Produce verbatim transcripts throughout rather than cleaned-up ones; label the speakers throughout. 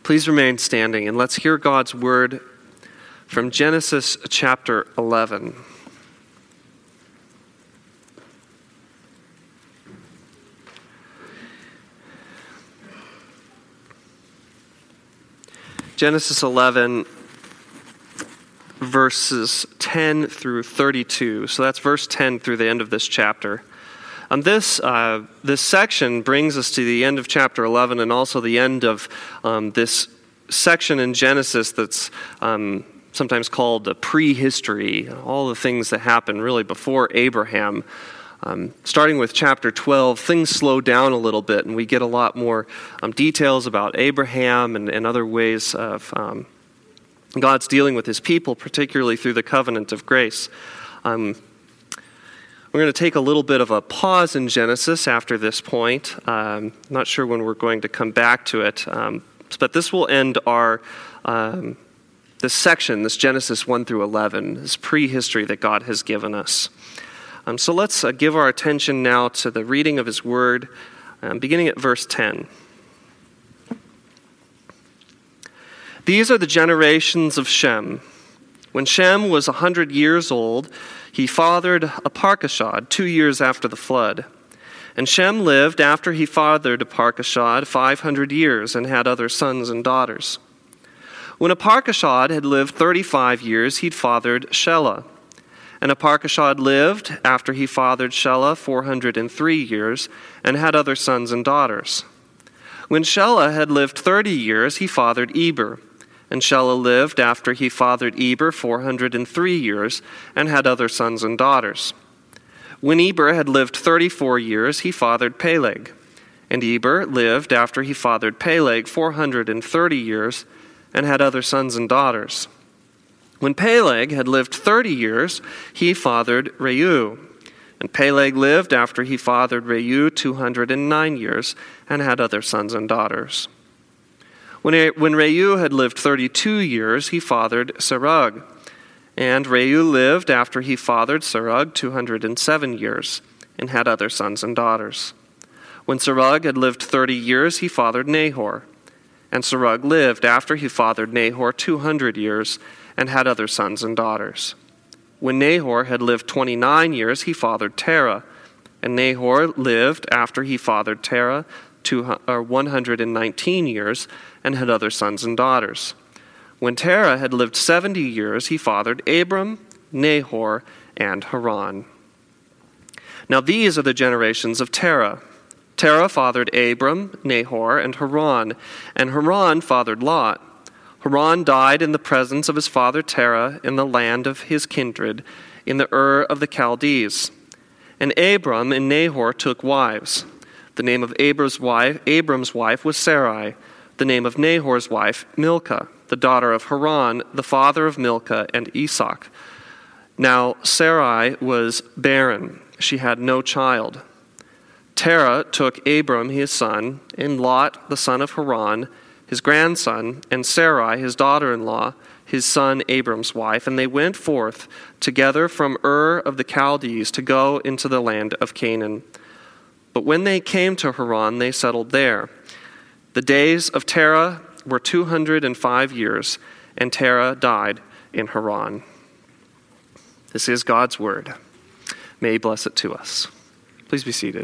Speaker 1: Please remain standing and let's hear God's word from Genesis chapter eleven. Genesis eleven, verses ten through thirty-two. So that's verse ten through the end of this chapter. Um, this uh, this section brings us to the end of chapter eleven and also the end of um, this section in Genesis that's um, sometimes called the prehistory, all the things that happened really before Abraham. Um, starting with chapter twelve, things slow down a little bit and we get a lot more um, details about Abraham and, and other ways of um, God's dealing with his people, particularly through the covenant of grace. Um, We're going to take a little bit of a pause in Genesis after this point. Um, not sure when we're going to come back to it, um, but this will end our um, this section, this Genesis one through eleven, this prehistory that God has given us. Um, so let's uh, give our attention now to the reading of his word, um, beginning at verse ten. These are the generations of Shem. When Shem was a hundred years old, he fathered Arpachshad two years after the flood. And Shem lived after he fathered Arpachshad five hundred years and had other sons and daughters. When Arpachshad had lived thirty-five years, he'd fathered Shelah. And Arpachshad lived after he fathered Shelah four hundred three years and had other sons and daughters. When Shelah had lived thirty years, he fathered Eber. And Shelah lived after he fathered Eber four hundred three years and had other sons and daughters. When Eber had lived thirty-four years, he fathered Peleg. And Eber lived after he fathered Peleg four hundred thirty years and had other sons and daughters. When Peleg had lived thirty years, he fathered Reu. And Peleg lived after he fathered Reu two hundred nine years and had other sons and daughters. When, when Reu had lived thirty-two years, he fathered Serug. And Reu lived after he fathered Serug two hundred seven years and had other sons and daughters. When Serug had lived thirty years, he fathered Nahor. And Serug lived after he fathered Nahor two hundred years and had other sons and daughters. When Nahor had lived twenty-nine years, he fathered Terah. And Nahor lived after he fathered Terah two, or one hundred nineteen years and had other sons and daughters. When Terah had lived seventy years, he fathered Abram, Nahor, and Haran. Now these are the generations of Terah. Terah fathered Abram, Nahor, and Haran, and Haran fathered Lot. Haran died in the presence of his father Terah in the land of his kindred, in the Ur of the Chaldees. And Abram and Nahor took wives. The name of Abram's wife, Abram's wife was Sarai. The name of Nahor's wife, Milcah, the daughter of Haran, the father of Milcah and Esau. Now Sarai was barren. She had no child. Terah took Abram his son, and Lot the son of Haran, his grandson, and Sarai his daughter-in-law, his son Abram's wife, and they went forth together from Ur of the Chaldees to go into the land of Canaan. But when they came to Haran, they settled there. The days of Terah were two hundred five years, and Terah died in Haran. This is God's word. May he bless it to us. Please be seated.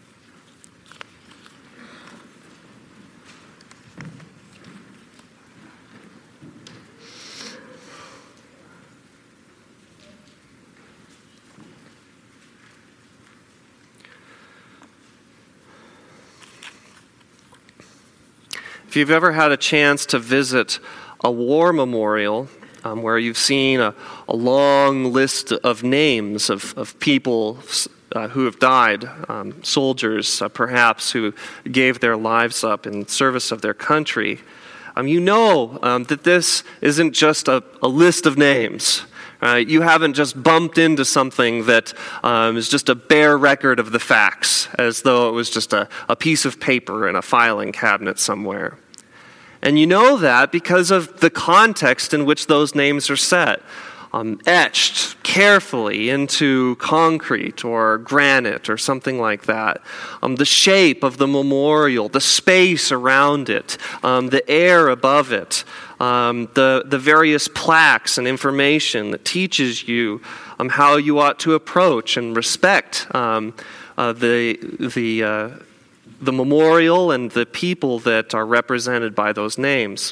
Speaker 1: If you've ever had a chance to visit a war memorial um, where you've seen a, a long list of names of, of people uh, who have died, um, soldiers uh, perhaps who gave their lives up in service of their country, um, you know um, that this isn't just a, a list of names. Uh, you haven't just bumped into something that um, is just a bare record of the facts, as though it was just a, a piece of paper in a filing cabinet somewhere. And you know that because of the context in which those names are set. um, etched carefully into concrete or granite or something like that. Um, the shape of the memorial, the space around it, um, the air above it, um, the, the various plaques and information that teaches you um, how you ought to approach and respect um, uh, the, the, uh, the memorial and the people that are represented by those names.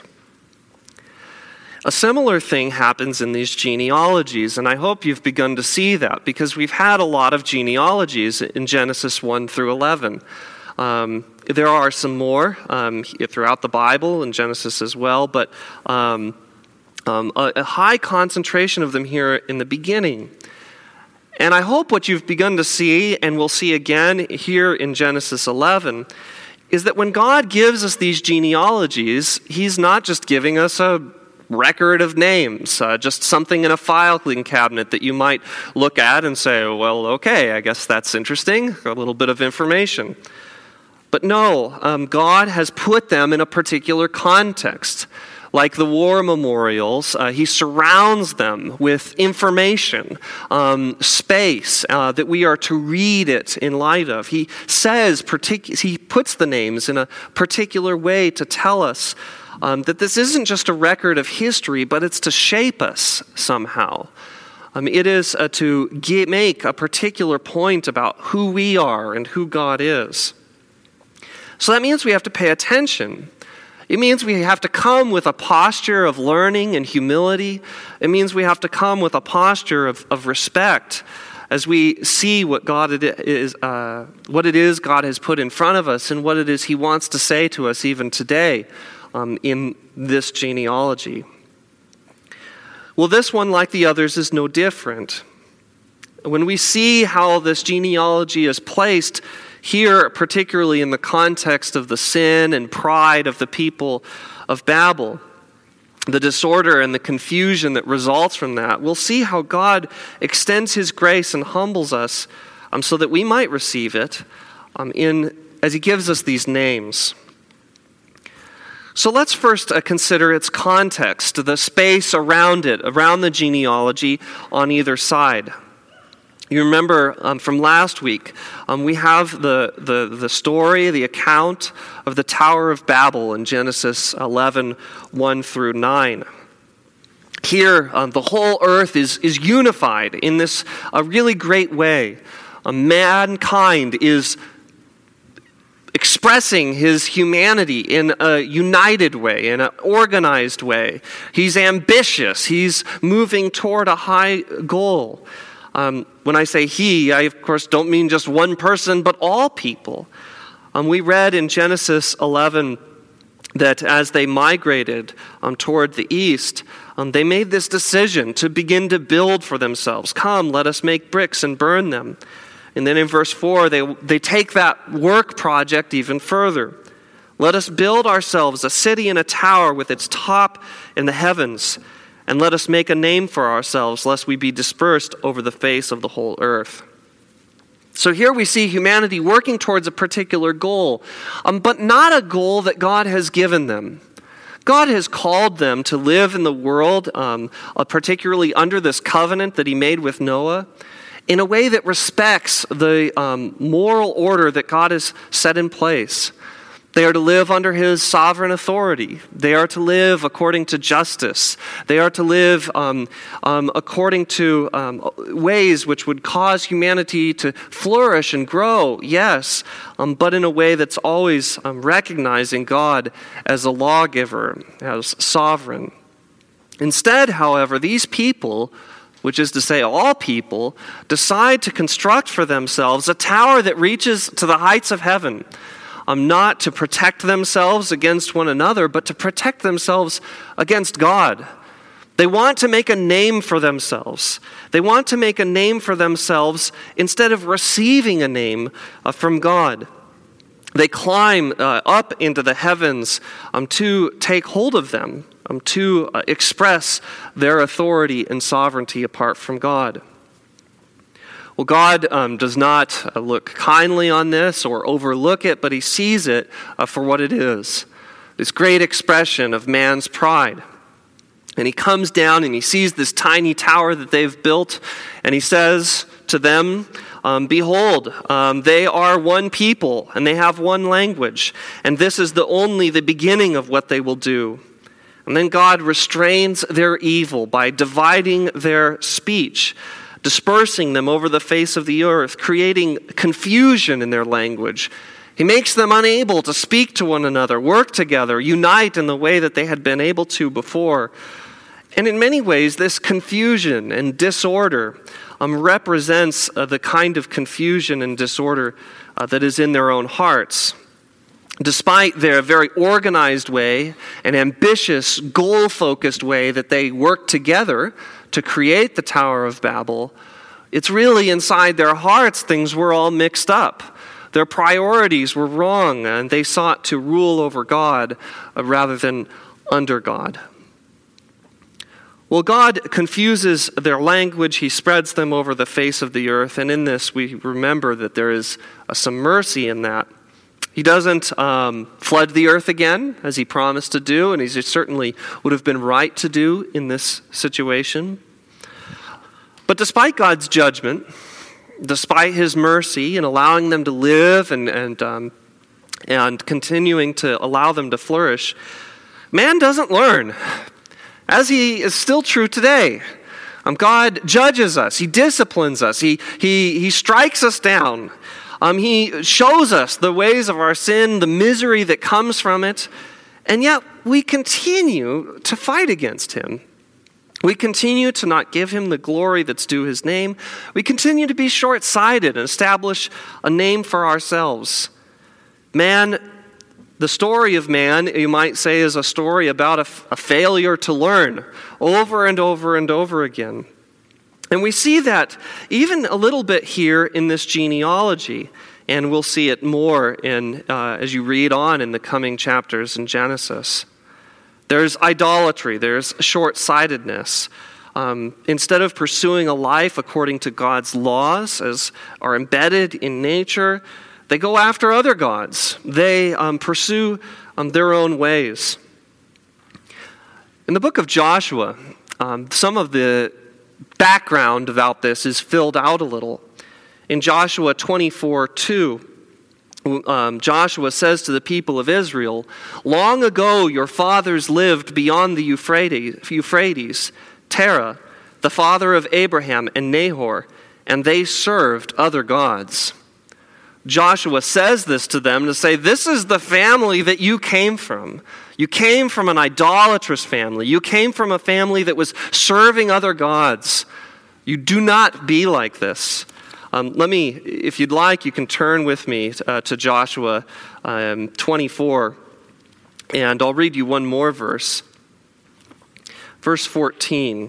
Speaker 1: A similar thing happens in these genealogies, and I hope you've begun to see that because we've had a lot of genealogies in Genesis one through eleven. Um, there are some more um, throughout the Bible and Genesis as well, but um, um, a, a high concentration of them here in the beginning. And I hope what you've begun to see, and we'll see again here in Genesis eleven, is that when God gives us these genealogies, He's not just giving us a record of names, uh, just something in a filing cabinet that you might look at and say, well, okay, I guess that's interesting, a little bit of information. But no, um, God has put them in a particular context. Like the war memorials, uh, He surrounds them with information, um, space, uh, that we are to read it in light of. He says, partic- He puts the names in a particular way to tell us Um, that this isn't just a record of history, but it's to shape us somehow. Um, it is uh, to get, make a particular point about who we are and who God is. So that means we have to pay attention. It means we have to come with a posture of learning and humility. It means we have to come with a posture of, of respect as we see what God it is, uh, what it is God has put in front of us and what it is He wants to say to us even today. Um, in this genealogy. Well, this one, like the others, is no different. When we see how this genealogy is placed here, particularly in the context of the sin and pride of the people of Babel, the disorder and the confusion that results from that, we'll see how God extends His grace and humbles us um, so that we might receive it um, in as He gives us these names. So let's first uh, consider its context, the space around it, around the genealogy on either side. You remember um, from last week, um, we have the, the, the story, the account of the Tower of Babel in Genesis eleven, one through nine. Here, um, the whole earth is, is unified in this a really great way. Uh, mankind is expressing his humanity in a united way, in an organized way. He's ambitious. He's moving toward a high goal. Um, when I say he, I of course don't mean just one person, but all people. Um, we read in Genesis eleven that as they migrated um, toward the east, um, they made this decision to begin to build for themselves. Come, let us make bricks and burn them. And then in verse four, they, they take that work project even further. Let us build ourselves a city and a tower with its top in the heavens, and let us make a name for ourselves, lest we be dispersed over the face of the whole earth. So here we see humanity working towards a particular goal, um, but not a goal that God has given them. God has called them to live in the world, um, uh, particularly under this covenant that He made with Noah, in a way that respects the um, moral order that God has set in place. They are to live under His sovereign authority. They are to live according to justice. They are to live um, um, according to um, ways which would cause humanity to flourish and grow, yes, um, but in a way that's always um, recognizing God as a lawgiver, as sovereign. Instead, however, these people, which is to say all people, decide to construct for themselves a tower that reaches to the heights of heaven, um, not to protect themselves against one another, but to protect themselves against God. They want to make a name for themselves. They want to make a name for themselves instead of receiving a name uh, from God. They climb uh, up into the heavens um, to take hold of them, Um, to uh, express their authority and sovereignty apart from God. Well, God um, does not uh, look kindly on this or overlook it, but He sees it uh, for what it is, this great expression of man's pride. And he comes down and he sees this tiny tower that they've built, and he says to them, um, behold, um, they are one people, and they have one language, and this is the only the beginning of what they will do. And then God restrains their evil by dividing their speech, dispersing them over the face of the earth, creating confusion in their language. He makes them unable to speak to one another, work together, unite in the way that they had been able to before. And in many ways, this confusion and disorder um, represents uh, the kind of confusion and disorder uh, that is in their own hearts. Despite their very organized way and ambitious, goal-focused way that they worked together to create the Tower of Babel, it's really inside their hearts things were all mixed up. Their priorities were wrong, and they sought to rule over God uh, rather than under God. Well, God confuses their language. He spreads them over the face of the earth. And in this, we remember that there is uh, some mercy in that. He doesn't um, flood the earth again, as he promised to do, and he certainly would have been right to do in this situation. But despite God's judgment, despite his mercy in allowing them to live and, and, um, and continuing to allow them to flourish, man doesn't learn. As he is still true today. Um, God judges us. He disciplines us. He, he, he strikes us down. Um, he shows us the ways of our sin, the misery that comes from it. And yet we continue to fight against him. We continue to not give him the glory that's due his name. We continue to be short-sighted and establish a name for ourselves. Man The story of man, you might say, is a story about a, f- a failure to learn over and over and over again. And we see that even a little bit here in this genealogy, and we'll see it more in uh, as you read on in the coming chapters in Genesis. There's idolatry, there's short-sightedness. Um, instead of pursuing a life according to God's laws, as are embedded in nature, they go after other gods. They um, pursue um, their own ways. In the book of Joshua, um, some of the background about this is filled out a little. In Joshua twenty-four two, um, Joshua says to the people of Israel, "Long ago your fathers lived beyond the Euphrates, Euphrates, Terah, the father of Abraham and Nahor, and they served other gods." Joshua says this to them to say, this is the family that you came from. You came from an idolatrous family. You came from a family that was serving other gods. You do not be like this. Um, let me, if you'd like, you can turn with me uh, to Joshua um, twenty-four, and I'll read you one more verse. Verse fourteen.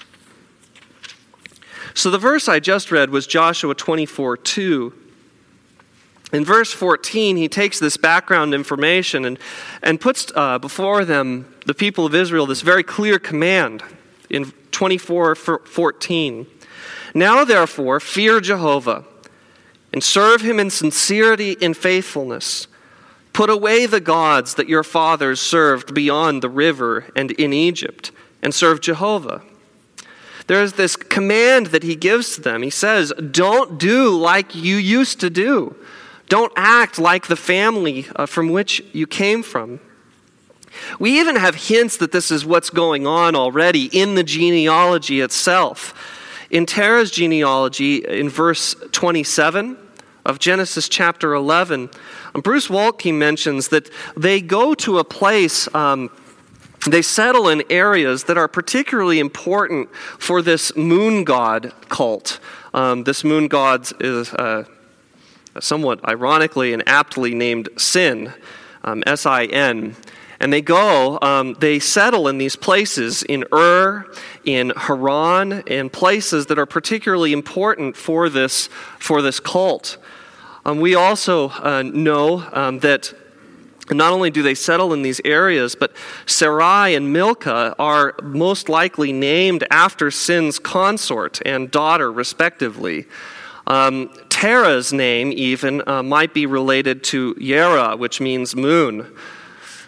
Speaker 1: So the verse I just read was Joshua twenty-four two. In verse fourteen, he takes this background information and, and puts uh, before them, the people of Israel, this very clear command in twenty-four fourteen. "Now therefore fear Jehovah and serve him in sincerity and faithfulness. Put away the gods that your fathers served beyond the river and in Egypt, and serve Jehovah." There is this command that he gives to them. He says, don't do like you used to do. Don't act like the family uh, from which you came from. We even have hints that this is what's going on already in the genealogy itself. In Terah's genealogy, in verse twenty-seven of Genesis chapter eleven, Bruce Waltke mentions that they go to a place, um, they settle in areas that are particularly important for this moon god cult. Um, this moon god is uh, somewhat ironically and aptly named Sin, um, S I N. And they go, um, they settle in these places in Ur, in Haran, in places that are particularly important for this, for this cult. Um, we also uh, know um, that not only do they settle in these areas, but Sarai and Milcah are most likely named after Sin's consort and daughter, respectively. Um, Terah's name even uh, might be related to Yera, which means moon.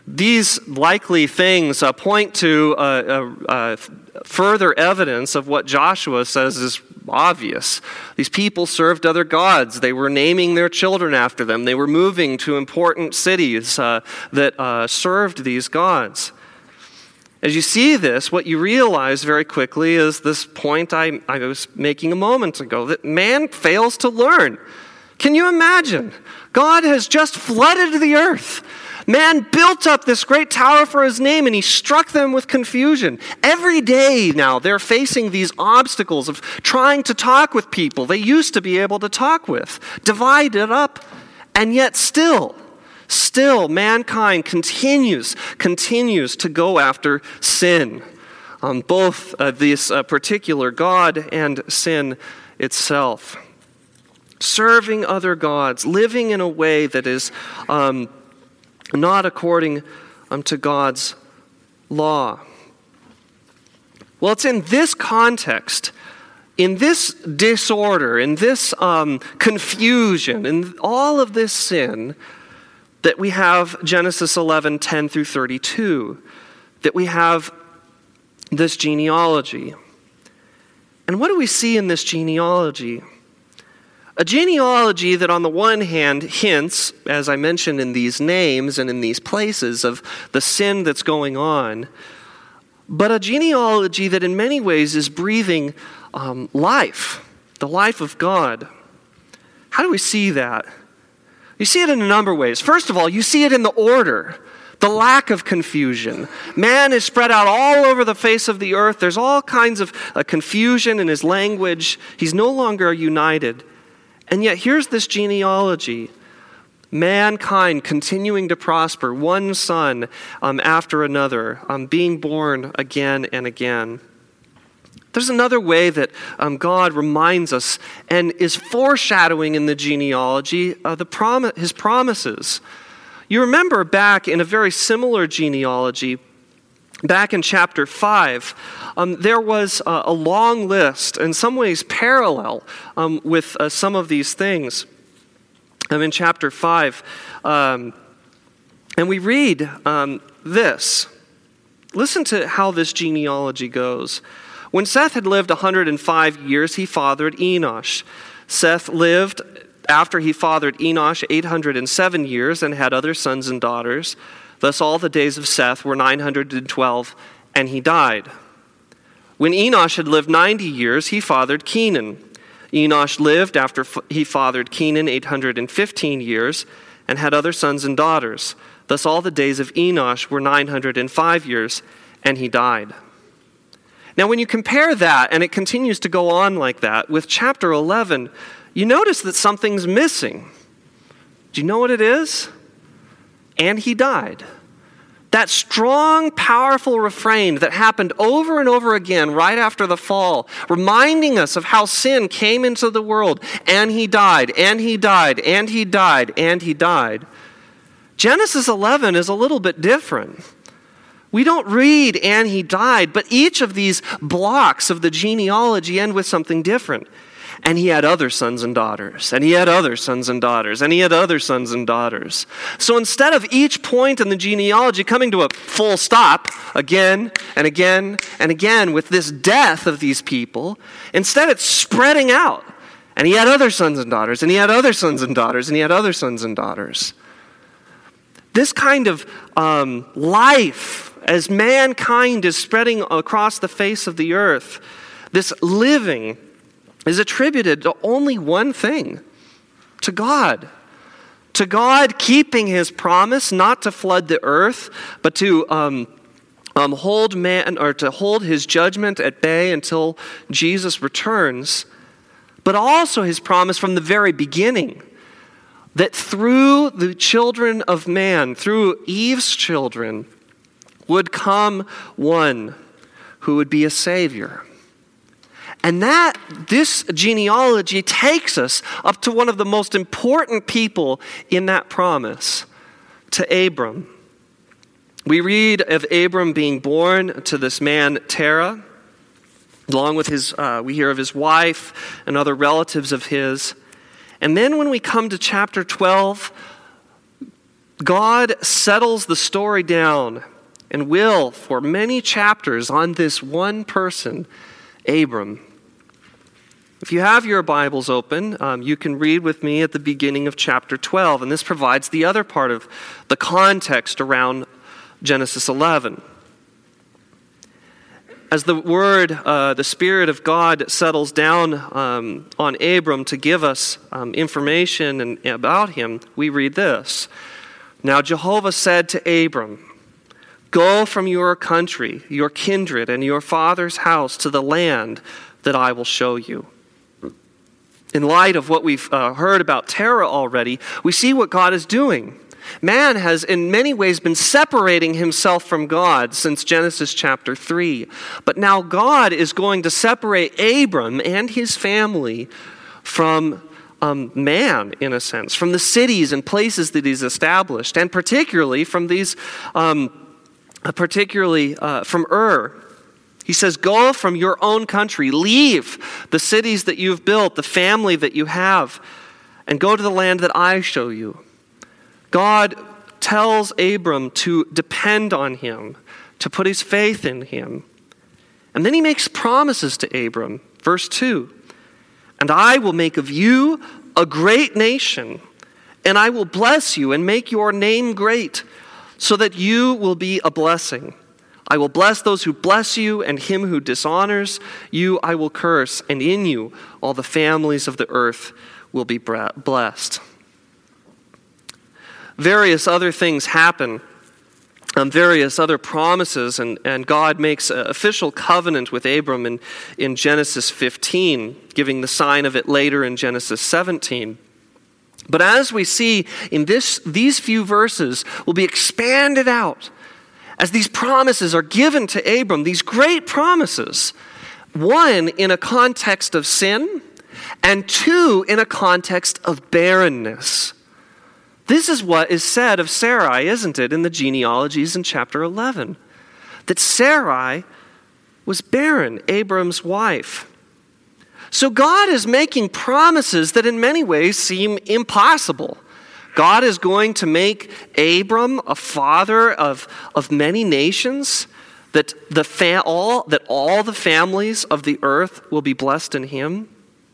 Speaker 1: These likely things uh, point to uh, uh, uh, further evidence of what Joshua says is obvious. These people served other gods. They were naming their children after them. They were moving to important cities uh, that uh, served these gods. As you see this, what you realize very quickly is this point I, I was making a moment ago, that man fails to learn. Can you imagine? God has just flooded the earth. Man built up this great tower for his name, and he struck them with confusion. Every day now, they're facing these obstacles of trying to talk with people they used to be able to talk with, divided up, and yet still, still, mankind continues, continues to go after sin, um, both uh, this uh, particular God and sin itself. Serving other gods, living in a way that is um, not according um, to God's law. Well, it's in this context, in this disorder, in this um, confusion, in all of this sin, that we have Genesis eleven, ten through thirty-two, that we have this genealogy. And what do we see in this genealogy? A genealogy that on the one hand hints, as I mentioned in these names and in these places, of the sin that's going on, but a genealogy that in many ways is breathing um, life, the life of God. How do we see that? You see it in a number of ways. First of all, you see it in the order, the lack of confusion. Man is spread out all over the face of the earth. There's all kinds of uh, confusion in his language. He's no longer united. And yet here's this genealogy. Mankind continuing to prosper, one son um, after another, um, being born again and again. There's another way that um, God reminds us and is foreshadowing in the genealogy uh, the prom- his promises. You remember back in a very similar genealogy, back in chapter five, um, there was uh, a long list, in some ways parallel um, with uh, some of these things. Um, in chapter five, um, and we read um, this. Listen to how this genealogy goes. When Seth had lived one hundred five years, he fathered Enosh. Seth lived, after he fathered Enosh, eight hundred seven years and had other sons and daughters. Thus all the days of Seth were nine hundred twelve, and he died. When Enosh had lived ninety years, he fathered Kenan. Enosh lived, after he fathered Kenan, eight hundred fifteen years, and had other sons and daughters. Thus all the days of Enosh were nine hundred five years, and he died. Now when you compare that, and it continues to go on like that, with chapter eleven, you notice that something's missing. Do you know what it is? And he died. That strong, powerful refrain that happened over and over again right after the fall, reminding us of how sin came into the world, and he died, and he died, and he died, and he died. Genesis eleven is a little bit different. We don't read, and he died, but each of these blocks of the genealogy end with something different. And he had other sons and daughters, and he had other sons and daughters, and he had other sons and daughters. So instead of each point in the genealogy coming to a full stop again and again and again with this death of these people, instead it's spreading out. And he had other sons and daughters, and he had other sons and daughters, and he had other sons and daughters. This kind of um, life, as mankind is spreading across the face of the earth, this living is attributed to only one thing, to God. To God keeping his promise not to flood the earth, but to um, um, hold man or to hold his judgment at bay until Jesus returns, but also his promise from the very beginning that through the children of man, through Eve's children, would come one who would be a Savior. And that, this genealogy takes us up to one of the most important people in that promise, to Abram. We read of Abram being born to this man, Terah, along with his, uh, we hear of his wife and other relatives of his. And then when we come to chapter twelve, God settles the story down and will for many chapters on this one person, Abram. If you have your Bibles open, um, you can read with me at the beginning of chapter twelve, and this provides the other part of the context around Genesis eleven. As the word, uh, the Spirit of God settles down um, on Abram to give us um, information and, about him, we read this. Now Jehovah said to Abram, "Go from your country, your kindred, and your father's house to the land that I will show you." In light of what we've uh, heard about Terah already, we see what God is doing. Man has in many ways been separating himself from God since Genesis chapter three. But now God is going to separate Abram and his family from um, man, in a sense, from the cities and places that he's established, and particularly from these, um, particularly uh, from Ur. He says, go from your own country, leave the cities that you've built, the family that you have, and go to the land that I show you. God tells Abram to depend on him, to put his faith in him. And then he makes promises to Abram. Verse two, "And I will make of you a great nation, and I will bless you and make your name great, so that you will be a blessing. I will bless those who bless you, and him who dishonors you I will curse, and in you all the families of the earth will be blessed." Various other things happen, um, various other promises, and, and God makes an official covenant with Abram in, in Genesis fifteen, giving the sign of it later in Genesis seventeen. But as we see in this, these few verses will be expanded out as these promises are given to Abram, these great promises, one in a context of sin, and two in a context of barrenness. This is what is said of Sarai, isn't it, in the genealogies in chapter eleven? That Sarai was barren, Abram's wife. So God is making promises that in many ways seem impossible. God is going to make Abram a father of, of many nations, that, the fa- all, that all the families of the earth will be blessed in him.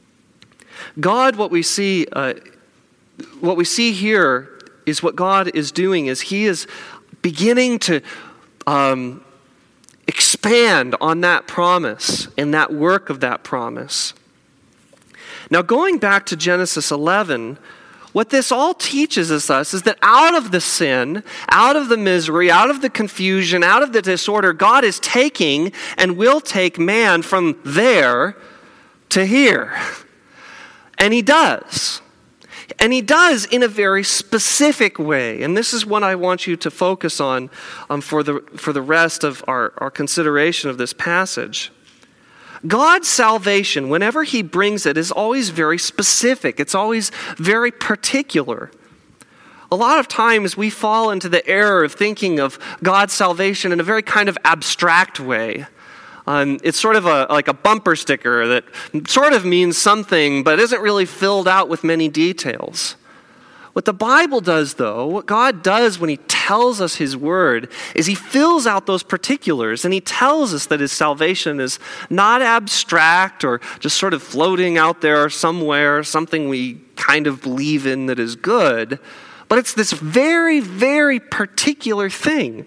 Speaker 1: God, what we see... Uh, What we see here is what God is doing is he is beginning to um, expand on that promise and that work of that promise. Now, going back to Genesis eleven, what this all teaches us is that out of the sin, out of the misery, out of the confusion, out of the disorder, God is taking and will take man from there to here. And he does. And he does in a very specific way. And this is what I want you to focus on um, for the for the rest of our, our consideration of this passage. God's salvation, whenever he brings it, is always very specific. It's always very particular. A lot of times we fall into the error of thinking of God's salvation in a very kind of abstract way. Um, it's sort of a, like a bumper sticker that sort of means something, but isn't really filled out with many details. What the Bible does, though, what God does when he tells us his word, is he fills out those particulars, and he tells us that his salvation is not abstract or just sort of floating out there somewhere, something we kind of believe in that is good, but it's this very, very particular thing.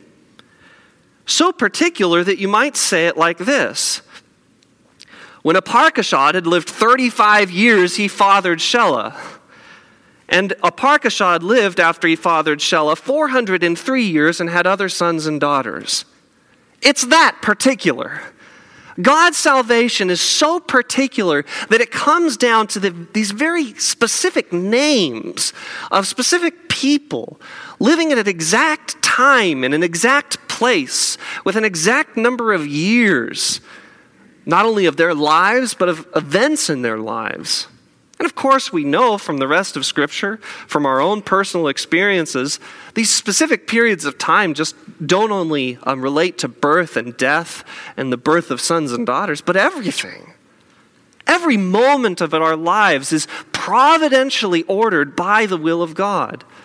Speaker 1: So particular that you might say it like this. When Arpachshad had lived thirty-five years, he fathered Shelah. And Arpachshad lived after he fathered Shelah four hundred three years and had other sons and daughters. It's that particular. God's salvation is so particular that it comes down to the, these very specific names of specific people living at an exact time in an exact place with an exact number of years, not only of their lives, but of events in their lives. And of course, we know from the rest of Scripture, from our own personal experiences, these specific periods of time just don't only um, relate to birth and death and the birth of sons and daughters, but everything. Every moment of our lives is providentially ordered by the will of God.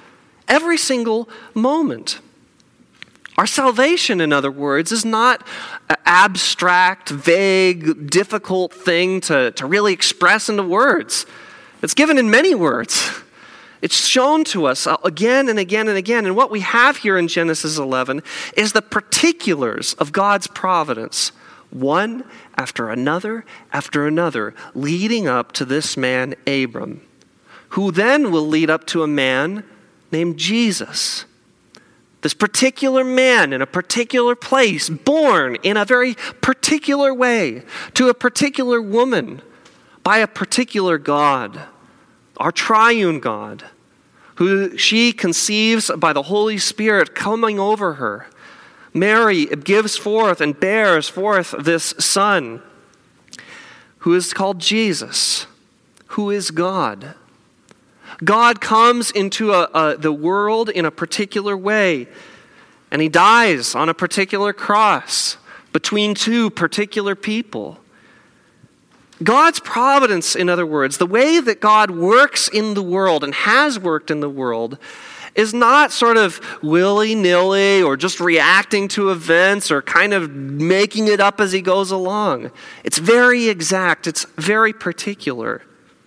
Speaker 1: Every single moment. Our salvation, in other words, is not an abstract, vague, difficult thing to, to really express into words. It's given in many words. It's shown to us again and again and again. And what we have here in Genesis eleven is the particulars of God's providence, one after another after another, leading up to this man, Abram, who then will lead up to a man named Jesus. This particular man in a particular place, born in a very particular way, to a particular woman, by a particular God, our triune God, who she conceives by the Holy Spirit coming over her. Mary gives forth and bears forth this son, who is called Jesus, who is God. God comes into a, a, the world in a particular way, and he dies on a particular cross between two particular people. God's providence, in other words, the way that God works in the world and has worked in the world, is not sort of willy-nilly or just reacting to events or kind of making it up as he goes along. It's very exact. It's very particular.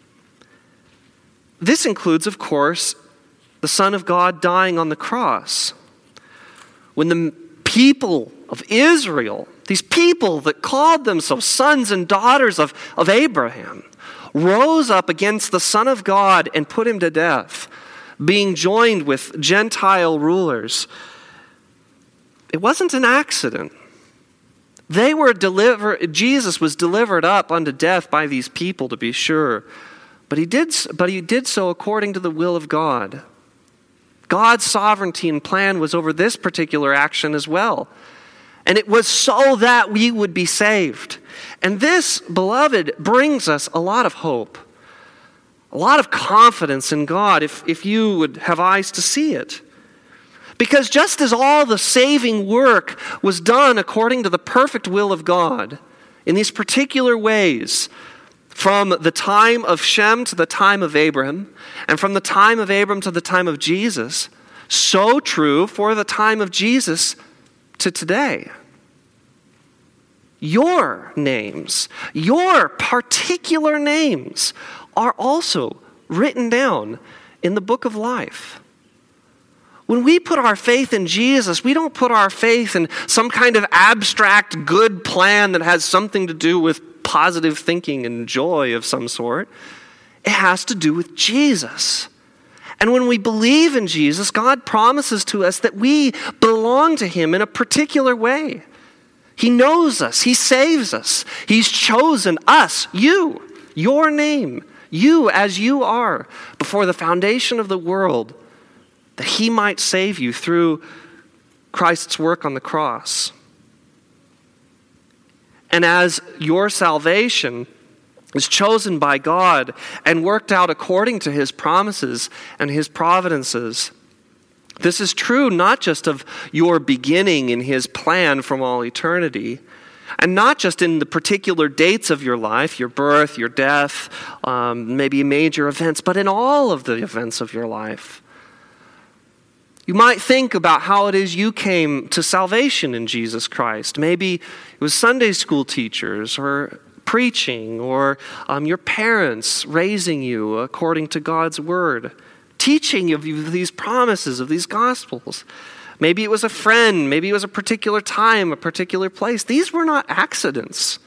Speaker 1: This includes, of course, the Son of God dying on the cross. When the people of Israel, these people that called themselves sons and daughters of, of Abraham, rose up against the Son of God and put him to death, being joined with Gentile rulers, it wasn't an accident. They were delivered, Jesus was delivered up unto death by these people, to be sure. But he did, but he did so according to the will of God. God's sovereignty and plan was over this particular action as well. And it was so that we would be saved. And this, beloved, brings us a lot of hope, a lot of confidence in God, if, if you would have eyes to see it. Because just as all the saving work was done according to the perfect will of God, in these particular ways, from the time of Shem to the time of Abraham, and from the time of Abram to the time of Jesus, so true for the time of Jesus to today. Your names, your particular names, are also written down in the book of life. When we put our faith in Jesus, we don't put our faith in some kind of abstract good plan that has something to do with positive thinking and joy of some sort. It has to do with Jesus. And when we believe in Jesus, God promises to us that we belong to him in a particular way. He knows us. He saves us. He's chosen us, you, your name, you as you are, before the foundation of the world, that he might save you through Christ's work on the cross. And as your salvation is chosen by God and worked out according to his promises and his providences, this is true not just of your beginning in his plan from all eternity, and not just in the particular dates of your life, your birth, your death, um, maybe major events, but in all of the events of your life. You might think about how it is you came to salvation in Jesus Christ. Maybe it was Sunday school teachers or preaching or um, your parents raising you according to God's word, teaching of you these promises of these gospels. Maybe it was a friend. Maybe it was a particular time, a particular place. These were not accidents.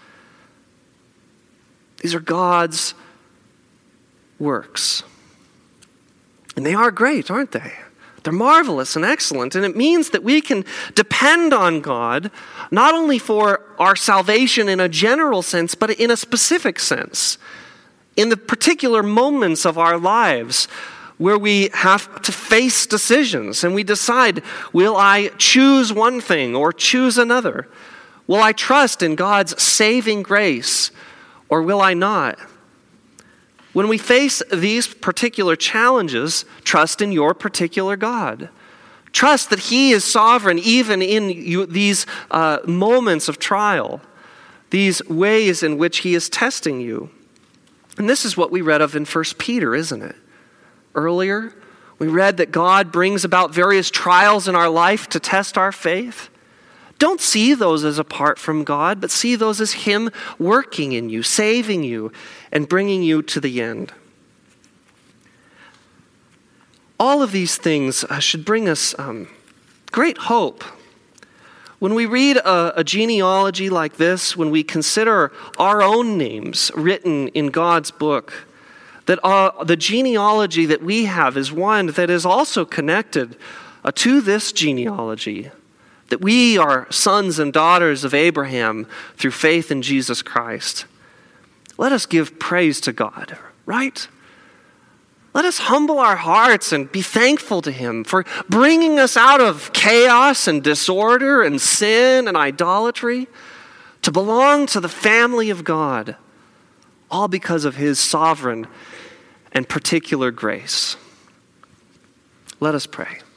Speaker 1: These are God's works. And they are great, aren't they? They're marvelous and excellent, and it means that we can depend on God not only for our salvation in a general sense, but in a specific sense. In the particular moments of our lives where we have to face decisions and we decide, will I choose one thing or choose another? Will I trust in God's saving grace or will I not? When we face these particular challenges, trust in your particular God. Trust that he is sovereign even in you, these uh, moments of trial, these ways in which he is testing you. And this is what we read of in First Peter, isn't it? Earlier, We read that God brings about various trials in our life to test our faith. Don't see those as apart from God, but see those as Him working in you, saving you, and bringing you to the end. All of these things uh, should bring us um, great hope. When we read a, a genealogy like this, when we consider our own names written in God's book, that uh, the genealogy that we have is one that is also connected uh, to this genealogy, that we are sons and daughters of Abraham through faith in Jesus Christ. Let us give praise to God, right? Let us humble our hearts and be thankful to Him for bringing us out of chaos and disorder and sin and idolatry to belong to the family of God, all because of His sovereign and particular grace. Let us pray.